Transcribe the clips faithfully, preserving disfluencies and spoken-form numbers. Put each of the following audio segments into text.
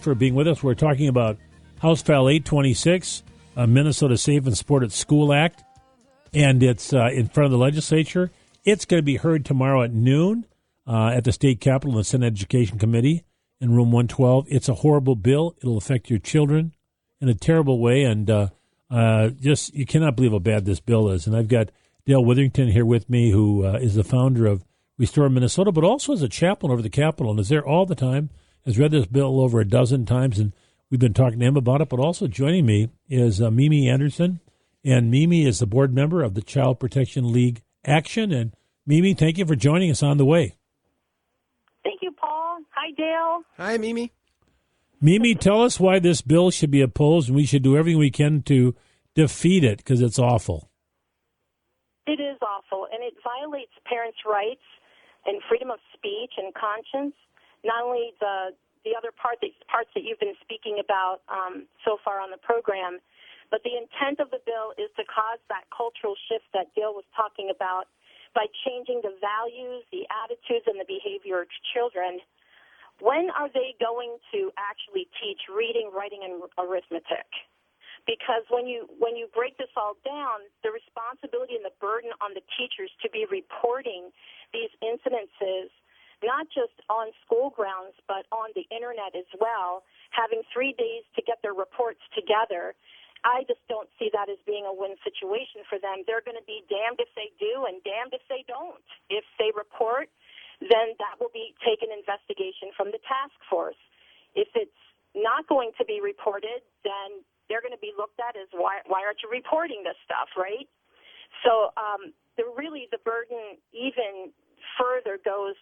For being with us. We're talking about House File eight twenty-six, uh, Minnesota Safe and Supported School Act, and it's uh, in front of the legislature. It's going to be heard tomorrow at noon uh, at the State Capitol in the Senate Education Committee in room one twelve. It's a horrible bill. It'll affect your children in a terrible way, and uh, uh, just you cannot believe how bad this bill is. And I've got Dale Witherington here with me, who uh, is the founder of Restore Minnesota, but also as a chaplain over the Capitol and is there all the time. Has read this bill over a dozen times, and we've been talking to him about it. But also joining me is uh, Mimi Anderson, and Mimi is the board member of the Child Protection League Action. And Mimi, thank you for joining us on the way. Thank you, Paul. Hi, Dale. Hi, Mimi. Mimi, tell us why this bill should be opposed, and we should do everything we can to defeat it, because it's awful. It is awful, and it violates parents' rights and freedom of speech and conscience. Not only the the other part the parts that you've been speaking about um, so far on the program, but the intent of the bill is to cause that cultural shift that Dale was talking about by changing the values, the attitudes, and the behavior of children. When are they going to actually teach reading, writing, and arithmetic? Because when you when you break this all down, the responsibility and the burden on the teachers to be reporting these incidences, not just on school grounds, but on the internet as well, having three days to get their reports together, I just don't see that as being a win situation for them. They're going to be damned if they do and damned if they don't. If they report, then that will be taken investigation from the task force. If it's not going to be reported, then they're going to be looked at as, why, why aren't you reporting this stuff, right? So um, the, really the burden even further goes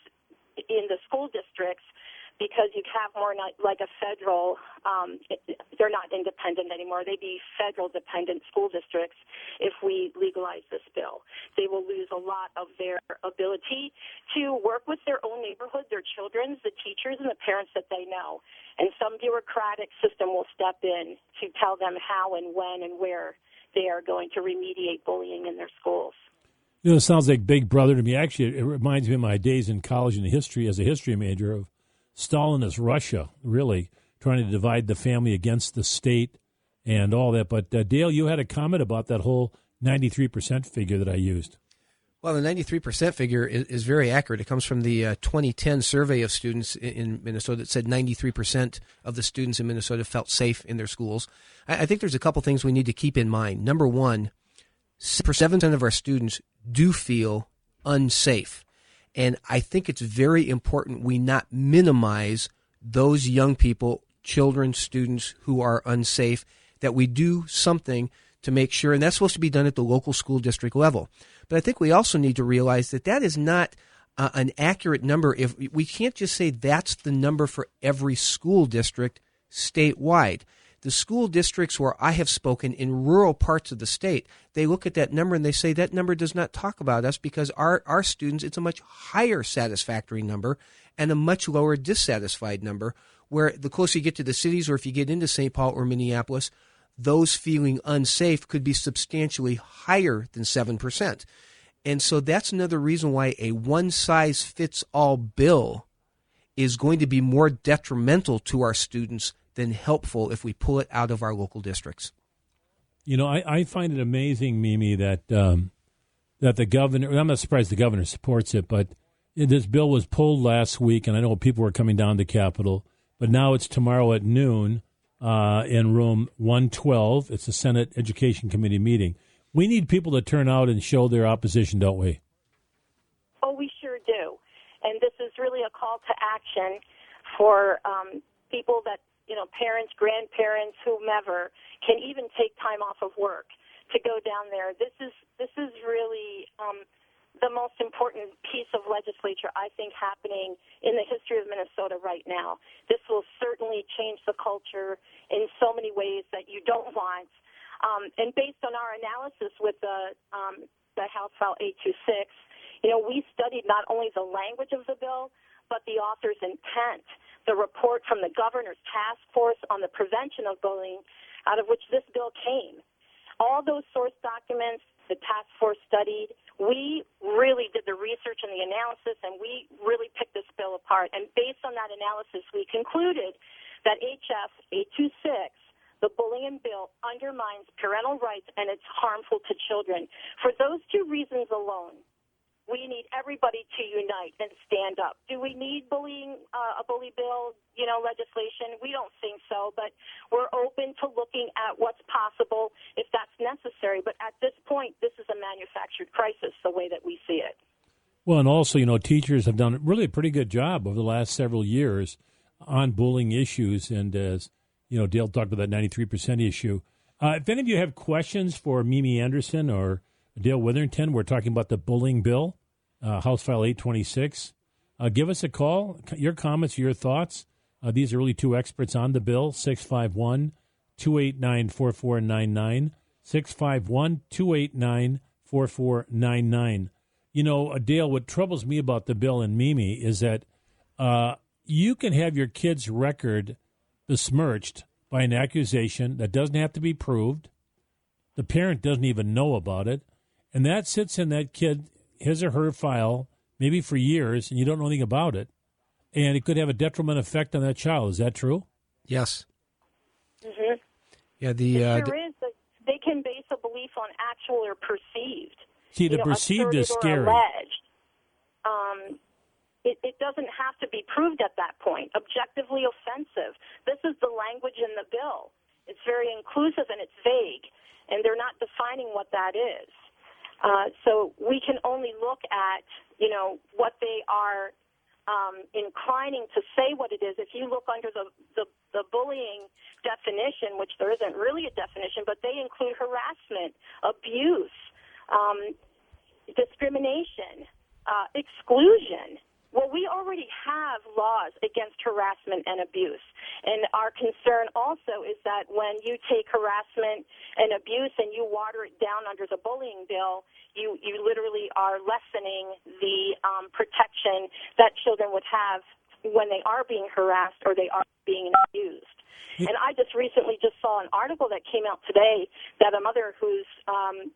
in the school districts, because you have more not, like a federal, um, they're not independent anymore. They'd be federal-dependent school districts if we legalize this bill. They will lose a lot of their ability to work with their own neighborhood, their children, the teachers, and the parents that they know. And some bureaucratic system will step in to tell them how and when and where they are going to remediate bullying in their schools. You know, it sounds like Big Brother to me. Actually, it reminds me of my days in college in history as a history major of Stalinist Russia, really trying to divide the family against the state and all that. But, uh, Dale, you had a comment about that whole ninety-three percent figure that I used. Well, the ninety-three percent figure is, is very accurate. It comes from the uh, twenty ten survey of students in, in Minnesota that said ninety-three percent of the students in Minnesota felt safe in their schools. I, I think there's a couple things we need to keep in mind. Number one, seven percent of our students do feel unsafe. And I think it's very important we not minimize those young people, children, students who are unsafe, that we do something to make sure, and that's supposed to be done at the local school district level. But I think we also need to realize that that is not uh, an accurate number. If we can't just say that's the number for every school district statewide. The school districts where I have spoken in rural parts of the state, they look at that number and they say that number does not talk about us because our, our students, it's a much higher satisfactory number and a much lower dissatisfied number, where the closer you get to the cities or if you get into Saint Paul or Minneapolis, those feeling unsafe could be substantially higher than seven percent. And so that's another reason why a one-size-fits-all bill is going to be more detrimental to our students than helpful if we pull it out of our local districts. You know, I, I find it amazing, Mimi, that um, that the governor, I'm not surprised the governor supports it, but this bill was pulled last week, and I know people were coming down to Capitol, but now it's tomorrow at noon uh, in room one twelve. It's a Senate Education Committee meeting. We need people to turn out and show their opposition, don't we? Oh, we sure do. And this is really a call to action for um, people that, you know, parents, grandparents, whomever, can even take time off of work to go down there. This is this is really um, the most important piece of legislature, I think, happening in the history of Minnesota right now. This will certainly change the culture in so many ways that you don't want. Um, and based on our analysis with the um, the House File eight twenty-six, you know, we studied not only the language of the bill, but the author's intent, the report from the governor's task force on the prevention of bullying, out of which this bill came. All those source documents the task force studied, we really did the research and the analysis, and we really picked this bill apart. And based on that analysis, we concluded that H F eight twenty-six, the bullying bill, undermines parental rights and it's harmful to children. For those two reasons alone, we need everybody to unite and stand up. Do we need bullying, uh, a bully bill, you know, legislation? We don't think so, but we're open to looking at what's possible if that's necessary. But at this point, this is a manufactured crisis, the way that we see it. Well, and also, you know, teachers have done really a pretty good job over the last several years on bullying issues. And as, you know, Dale talked about that ninety-three percent issue. Uh, if any of you have questions for Mimi Anderson or Dale Witherington, we're talking about the bullying bill, uh, House File eight twenty-six. Uh, give us a call. Your comments, your thoughts. Uh, these are really two experts on the bill, six five one, two eight nine, four four nine nine, six five one, two eight nine, four four nine nine. You know, Dale, what troubles me about the bill and Mimi is that uh, you can have your kid's record besmirched by an accusation that doesn't have to be proved. The parent doesn't even know about it. And that sits in that kid, his or her file, maybe for years, and you don't know anything about it. And it could have a detrimental effect on that child. Is that true? Yes. Mm-hmm. Yeah, the, uh, it sure is. That they can base a belief on actual or perceived. See, the you know, perceived is scary. Or alleged. Um, it, it doesn't have to be proved at that point. Objectively offensive. This is the language in the bill. It's very inclusive and it's vague, and they're not defining what that is. Uh, so we can only look at, you know, what they are um, inclining to say what it is. If you look under the, the, the bullying definition, which there isn't really a definition, but they include harassment, abuse, um, discrimination, uh, exclusion. Well, we already have laws against harassment and abuse. And our concern also is that when you take harassment and abuse and you water it down under the bullying bill, you, you literally are lessening the um, protection that children would have when they are being harassed or they are being abused. And I just recently just saw an article that came out today that a mother whose um,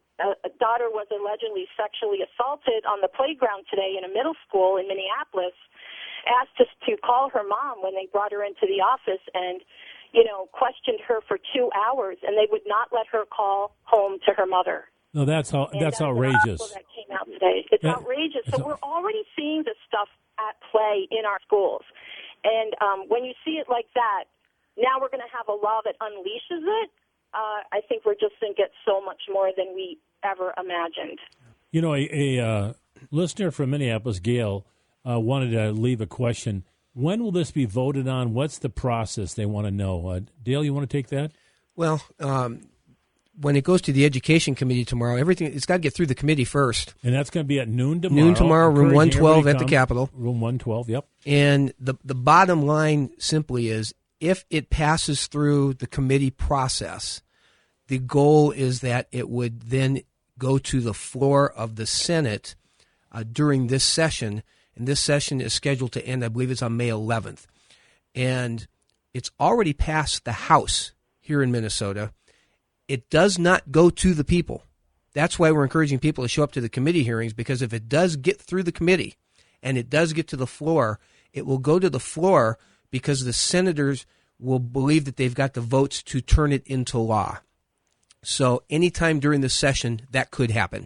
a daughter was allegedly sexually assaulted on the playground today in a middle school in Minneapolis, asked us to call her mom when they brought her into the office and, you know, questioned her for two hours, and they would not let her call home to her mother. No, that's how, that's, that's outrageous. That came out today. It's that, outrageous. So we're already seeing this stuff at play in our schools. And um, when you see it like that, now we're going to have a law that unleashes it. Uh, I think we're just going to get so much more than we ever imagined. You know, a, a uh, listener from Minneapolis, Gail, uh, wanted to leave a question. When will this be voted on? What's the process they want to know? Uh, Dale, you want to take that? Well, um, when it goes to the Education Committee tomorrow, everything it's got to get through the committee first. And that's going to be at noon tomorrow. Noon tomorrow, room one twelve at the Capitol. Room one twelve, yep. And the the bottom line simply is, if it passes through the committee process, the goal is that it would then go to the floor of the Senate uh, during this session, and this session is scheduled to end, I believe it's on May eleventh. And it's already passed the House here in Minnesota. It does not go to the people. That's why we're encouraging people to show up to the committee hearings, because if it does get through the committee and it does get to the floor, it will go to the floor because the senators will believe that they've got the votes to turn it into law. So anytime during the session, that could happen.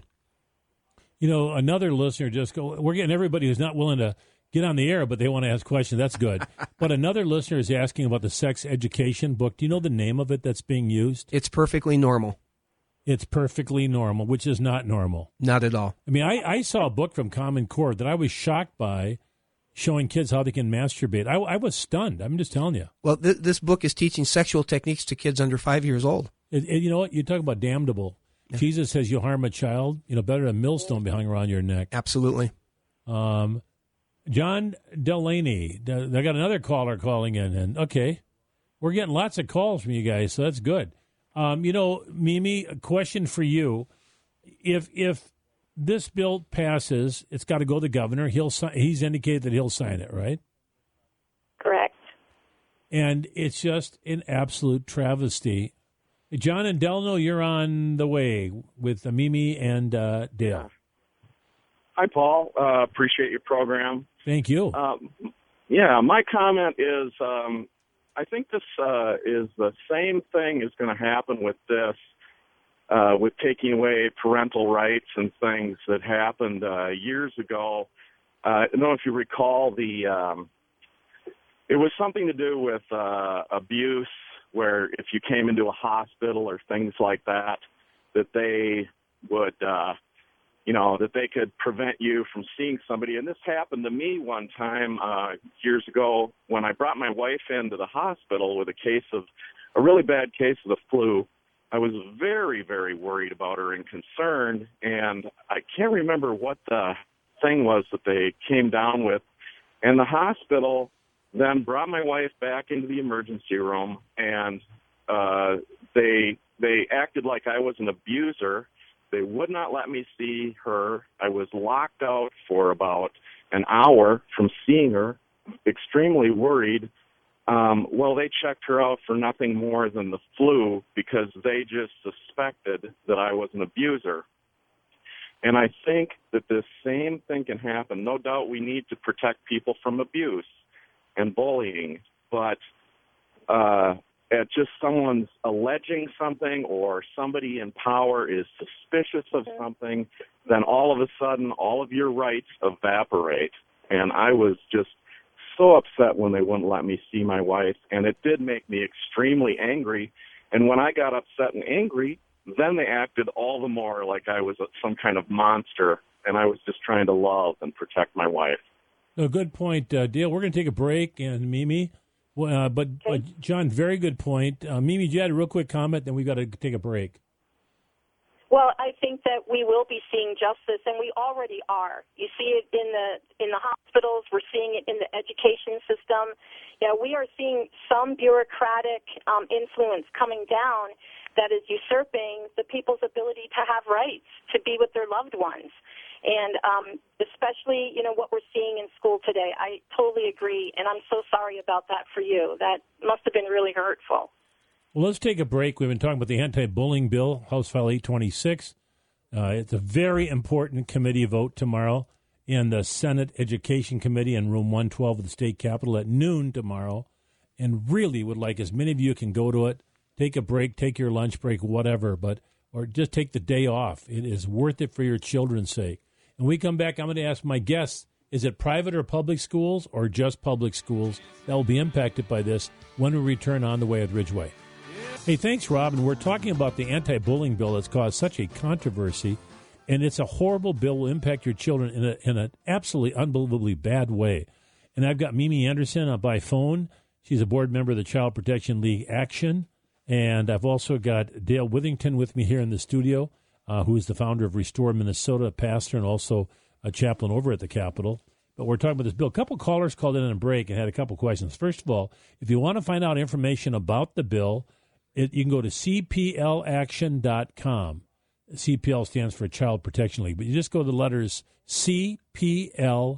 You know, another listener just go, we're getting everybody who's not willing to get on the air, but they want to ask questions. That's good. But another listener is asking about the sex education book. Do you know the name of it that's being used? It's Perfectly Normal. It's Perfectly Normal, which is not normal. Not at all. I mean, I, I saw a book from Common Core that I was shocked by, showing kids how they can masturbate. I, I was stunned. I'm just telling you. Well, th- this book is teaching sexual techniques to kids under five years old. It, it, you know what? You talk about damnable. Yeah. Jesus says you harm a child, you know, better than a millstone be hung around your neck. Absolutely. Um, John Delaney, I got another caller calling in, and okay, we're getting lots of calls from you guys, so that's good. Um, you know, Mimi, a question for you: if if this bill passes, it's got to go to the governor. He'll he's indicated that he'll sign it, right? Correct. And it's just an absolute travesty. John and Delno, you're on the way with uh, Mimi and uh, Dale. Hi, Paul. Uh, appreciate your program. Thank you. Um, yeah, my comment is um, I think this uh, is the same thing is going to happen with this, uh, with taking away parental rights and things that happened uh, years ago. Uh, I don't know if you recall the, um, it was something to do with uh, abuse, where if you came into a hospital or things like that, that they would, uh, you know, that they could prevent you from seeing somebody. And this happened to me one time uh, years ago when I brought my wife into the hospital with a case of, a really bad case of the flu. I was very, very worried about her and concerned, and I can't remember what the thing was that they came down with. And the hospital then brought my wife back into the emergency room, and uh, they they acted like I was an abuser. They would not let me see her. I was locked out for about an hour from seeing her, extremely worried. Um, well, they checked her out for nothing more than the flu because they just suspected that I was an abuser. And I think that this same thing can happen. No doubt we need to protect people from abuse and bullying, but uh, at just someone's alleging something or somebody in power is suspicious of something, then all of a sudden all of your rights evaporate. And I was just so upset when they wouldn't let me see my wife, and it did make me extremely angry. And when I got upset and angry, then they acted all the more like I was some kind of monster, and I was just trying to love and protect my wife. A good point, uh, Dale. We're going to take a break, and Mimi, uh, but uh, John, very good point. Uh, Mimi, you had a real quick comment, then we've got to take a break. Well, I think that we will be seeing justice, and we already are. You see it in the in the hospitals. We're seeing it in the education system. You know, we are seeing some bureaucratic um, influence coming down that is usurping the people's ability to have rights, to be with their loved ones. And um, especially, you know, what we're seeing in school today. I totally agree, and I'm so sorry about that for you. That must have been really hurtful. Well, let's take a break. We've been talking about the anti-bullying bill, House File eight twenty-six. Uh, it's a very important committee vote tomorrow in the Senate Education Committee in room one twelve of the state capitol at noon tomorrow, and really would like as many of you can go to it. Take a break, take your lunch break, whatever, but or just take the day off. It is worth it for your children's sake. And we come back, I'm going to ask my guests, is it private or public schools or just public schools that will be impacted by this when we return on the way at Ridgeway? Hey, thanks, Rob. And we're talking about the anti-bullying bill that's caused such a controversy, and it's a horrible bill, will impact your children in, a, in an absolutely unbelievably bad way. And I've got Mimi Anderson uh, by phone. She's a board member of the Child Protection League Action. And I've also got Dale Withington with me here in the studio, uh, who is the founder of Restore Minnesota, pastor, and also a chaplain over at the Capitol. But we're talking about this bill. A couple callers called in on a break and had a couple questions. First of all, if you want to find out information about the bill, it, you can go to c p l action dot com. C P L stands for Child Protection League. But you just go to the letters C P L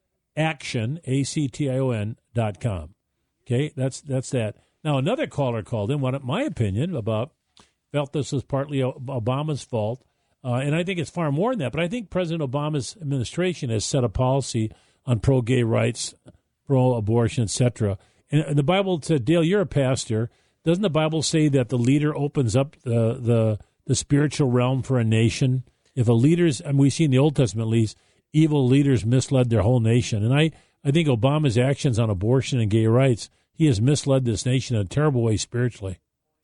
Action, A C T I O N, dot com. Okay, that's that's that. Now, another caller called in, wanted my opinion about, felt this was partly Obama's fault, uh, and I think it's far more than that, but I think President Obama's administration has set a policy on pro-gay rights, pro-abortion, et cetera. And the Bible said, Dale, you're a pastor. Doesn't the Bible say that the leader opens up the the, the spiritual realm for a nation? If a leader's, and we see in the Old Testament at least, evil leaders misled their whole nation. And I, I think Obama's actions on abortion and gay rights, he has misled this nation in a terrible way spiritually.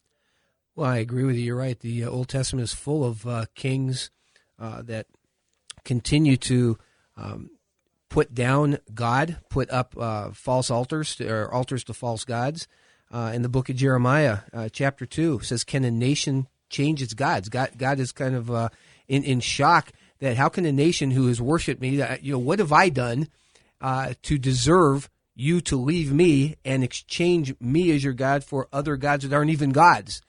Well, I agree with you. You're right. The uh, Old Testament is full of uh, kings uh, that continue to um, put down God, put up uh, false altars, to, or altars to false gods. Uh, in the book of Jeremiah, uh, chapter two, says, can a nation change its gods? God, God is kind of uh, in, in shock that how can a nation who has worshipped me, that, you know, what have I done uh, to deserve you to leave me and exchange me as your God for other gods that aren't even gods?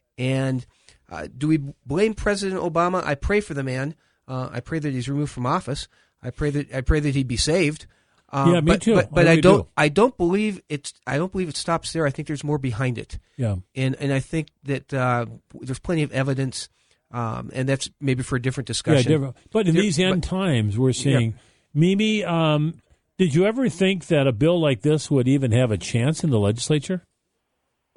And uh, do we blame President Obama? I pray for the man. Uh, I pray that he's removed from office. I pray that I pray that he be saved. Um, yeah, me but, too. But, but I, I don't. do. I don't believe it's. I don't believe it stops there. I think there's more behind it. Yeah. And and I think that uh, there's plenty of evidence, um, and that's maybe for a different discussion. Yeah, different. But in there, these end but, times, we're seeing, yeah. Mimi. Um, did you ever think that a bill like this would even have a chance in the legislature?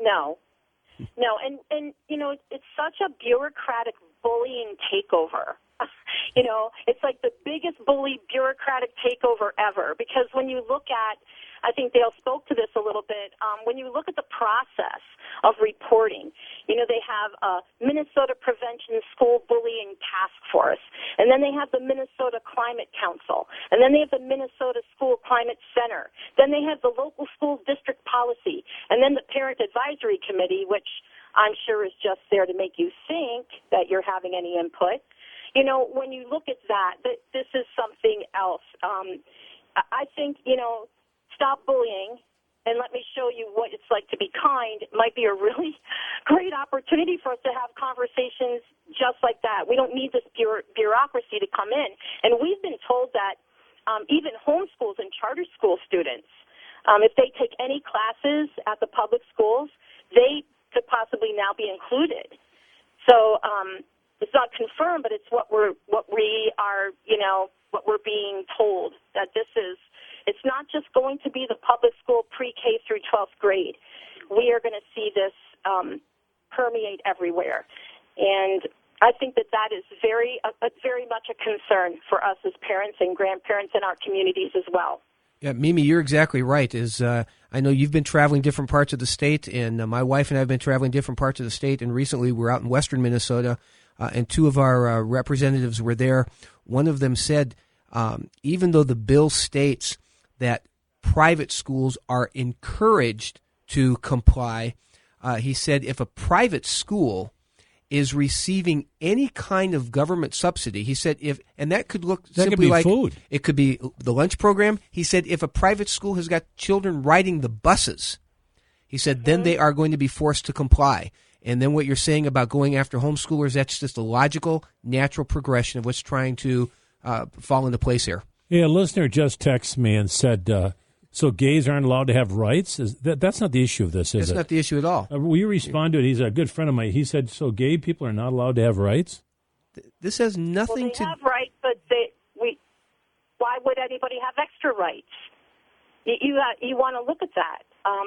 No. No, and, and you know, it's such a bureaucratic bullying takeover. You know, it's like the biggest bully bureaucratic takeover ever, because when you look at, I think Dale spoke to this a little bit, um, when you look at the process of reporting, you know, they have a Minnesota Prevention School Bullying Task Force, and then they have the Minnesota Climate Council, and then they have the Minnesota School Climate Center, then they have the local school district policy, and then the Parent Advisory Committee, which I'm sure is just there to make you think that you're having any input. You know, when you look at that, that this is something else. Um, I think, you know, stop bullying and let me show you what it's like to be kind might be a really great opportunity for us to have conversations just like that. We don't need this bureau- bureaucracy to come in. And we've been told that um, even homeschools and charter school students, um, if they take any classes at the public schools, they could possibly now be included. So, um, it's not confirmed, but it's what we're what we are, you know, what we're being told, that this is, it's not just going to be the public school pre-K through twelfth grade. We are going to see this um, permeate everywhere. And I think that that is very, uh, very much a concern for us as parents and grandparents in our communities as well. Yeah, Mimi, you're exactly right. Is uh, I know you've been traveling different parts of the state, and uh, my wife and I have been traveling different parts of the state, and recently we're out in western Minnesota, uh, and two of our uh, representatives were there. One of them said, um, even though the bill states that private schools are encouraged to comply, uh, he said if a private school is receiving any kind of government subsidy, he said if, and that could look that simply could be like food. It could be the lunch program. He said if a private school has got children riding the buses, he said then they are going to be forced to comply. And then what you're saying about going after homeschoolers, that's just a logical, natural progression of what's trying to uh, fall into place here. Yeah, a listener just texted me and said, uh, so gays aren't allowed to have rights? Is that, that's not the issue of this, is That's it? not the issue at all. Uh, will you respond to it? He's a good friend of mine. He said, so gay people are not allowed to have rights? This has Well, nothing they to... have rights, but they, we, why would anybody have extra rights? You, you, uh, you want to look at that.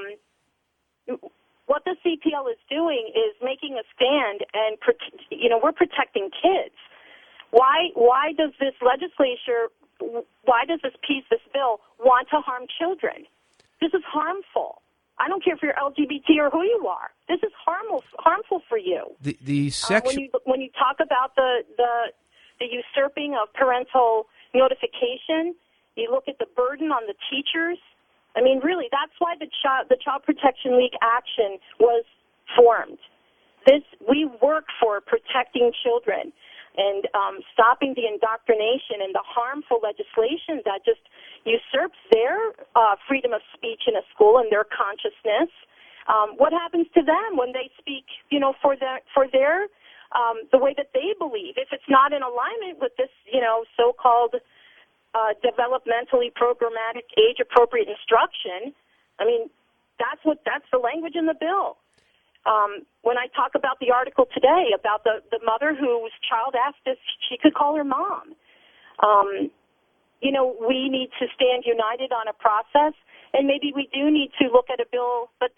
Um, what the C P L is doing is making a stand, and you know we're protecting kids. Why? Why does this legislature? Why does this piece, this bill, want to harm children? This is harmful. I don't care if you're L G B T or who you are. This is harmful. Harmful for you. The the section. Uh, when you when you talk about the the the usurping of parental notification, you look at the burden on the teachers. I mean, really, that's why the Child, the Child Protection League action was formed. This, we work for protecting children and um, stopping the indoctrination and the harmful legislation that just usurps their uh, freedom of speech in a school and their consciousness. Um, what happens to them when they speak, you know, for their, for their um, the way that they believe? If it's not in alignment with this, you know, so-called Uh, developmentally programmatic, age-appropriate instruction. I mean, that's what that's the language in the bill. Um, when I talk about the article today about the, the mother whose child asked if she could call her mom, um, you know, we need to stand united on a process, and maybe we do need to look at a bill, but